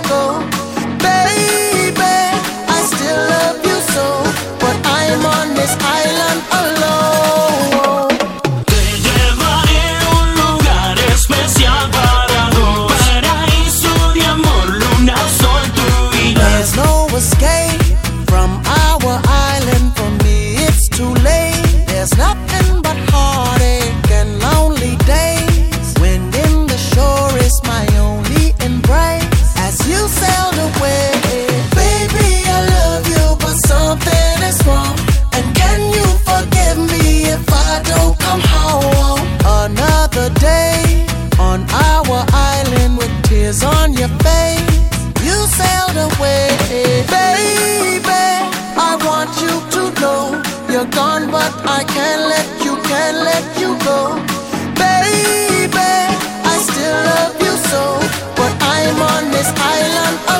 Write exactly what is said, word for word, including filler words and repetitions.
go. Baby, I still love you so, but I'm on this island alone. Te llevaré a un lugar especial para dos, paraíso de amor, luna, sol, tú y yo. There's no escape from our island. For me it's too late. There's nothing but heartache and lonely days. Wind in the shore is my only embrace as you sailed away. Baby, I love you, but something is wrong. And can you forgive me if I don't come home? Another day on our island with tears on your face, you sailed away. Baby, I want you to know you're gone, but I can't let you, can't let you go. Baby, I still love you so, but I'm on this island